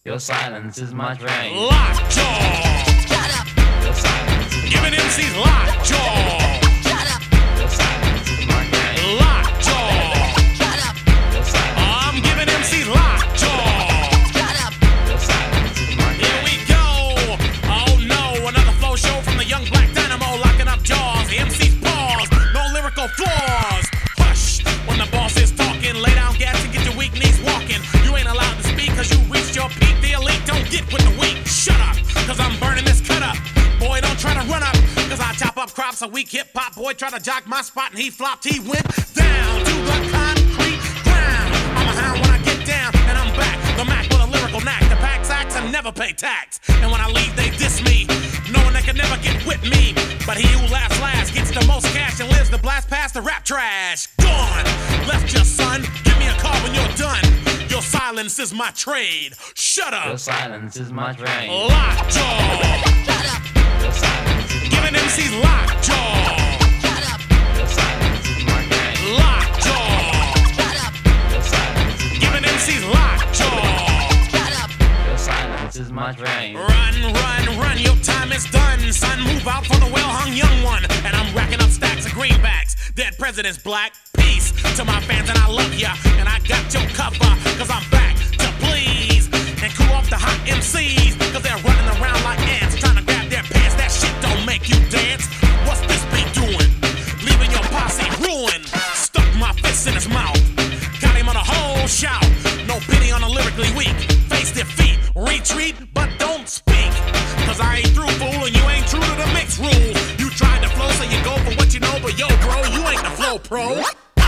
Your silence is my train. Lockjaw. Shut up. Your silence is Giving MCs lockjaw. Shut up. Your silence is my train. Lockjaw. Shut up. Your silence, I'm giving MCs lockjaw. Shut up. your silence is my train. Here we go. Oh no, another flow show from the young black dynamo, locking up jaws. The MC's pause, no lyrical flaws. Hush, when the boss is talking, lay down gas and get your weak knees walking. You ain't allowed to speak cause you reached your peak. The elite don't get with the weak. Shut up, cause I'm burning this cut up. Boy, don't try to run up, cause I chop up crops. A weak hip hop boy tried to jock my spot and he flopped. He went down to the concrete ground. I'm a hound when I get down, and I'm back. The Mac with a lyrical knack. The pack sacks and never pay tax. And when I leave, they diss me, knowing they can never get with me. But he who laughs last gets the most cash and lives to blast past the rap trash. Gone, left your son. Give me a call when you're done. Your silence is my trade. Shut Your up. silence is my train. Lockjaw. Shut up. Your silence is Giving MCs lockjaw. Shut up. your silence is my train. Lockjaw. Shut up. Your silence is Giving MCs lockjaw. Shut up. your silence is my train. Run, run, run, your time is done. Son, move out for the well-hung young one. And I'm racking up stacks of greenbacks. Dead presidents, black. Peace to my fans, and I love ya. And I got your cover, cause I'm back to please. And cool off the hot MCs, cause they're running around like ants, trying to grab their pants. That shit don't make you dance. What's this be doing? Leaving your posse ruined. Stuck my fist in his mouth. Got him on a whole shout. No pity on the lyrically weak. Face defeat, retreat, but don't speak. Cause I ain't through, fool, and you ain't true to the mixed rules. You tried to flow, so you go for what you know, but yo, bro, you ain't the flow pro.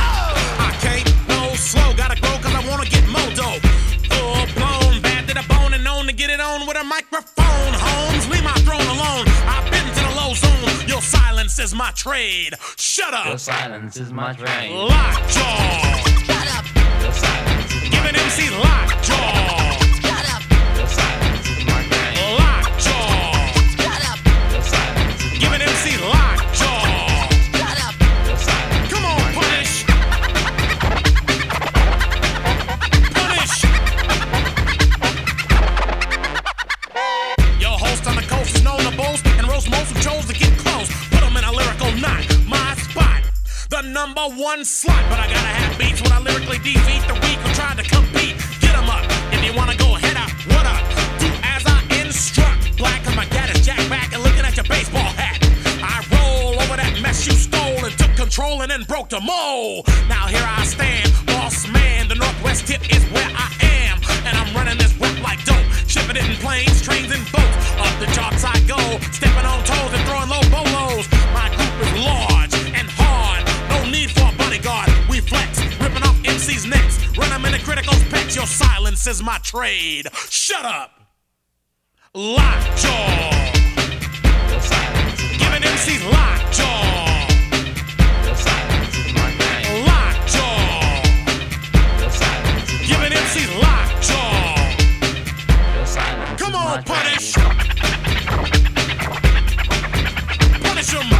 I can't go slow, gotta grow cause I wanna get modo. Full blown, bad to the bone, and known to get it on with a microphone. Holmes, leave my throne alone. I've been to the low zone. Your silence is my trade. Shut Your up. silence is my train. Lockjaw. Shut up. Your silence is Giving MC lockjaw. Shut up. your silence is my train. Lockjaw. Shut up. Your silence is Giving MC lockjaw. Shut up. your silence. Come on, punish. Punish. Your host on the coast is known to boast and roast most who chose to get close. Put them in a lyrical knot. My spot, the number one slot. But I gotta have beats when I lyrically defeat the weak who tried to compete. Get them up. If you wanna go head up, what up? Do as I instruct. Black cause my cat is jacked back and looking at your baseball hat. I roll over that mess you stole and took control and then broke the mold. Now here I stand, boss man. The Northwest tip is where I am. And I'm running this rap like dope. Shipping it in planes, trains, and boats. Up the charts I go, stepping on toes and throwing low bolos. My group is large and hard. No need for a bodyguard. We flex, ripping off MC's necks. Run them in the critical specs. Your silence is my trade. Shut up. Lockjaw. Your silence is Giving MC's lockjaw. your silence is my train. Lockjaw. Your silence is Giving MC's lockjaw. your silence Come is my on, punish. train. Punish him.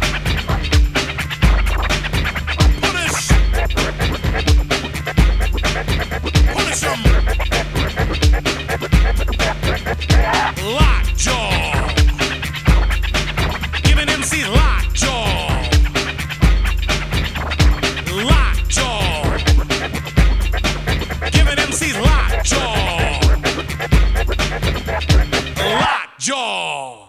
Punish. Punish him. Lockjaw. Giving MC lockjaw. Lockjaw. Giving MC lockjaw. Lockjaw.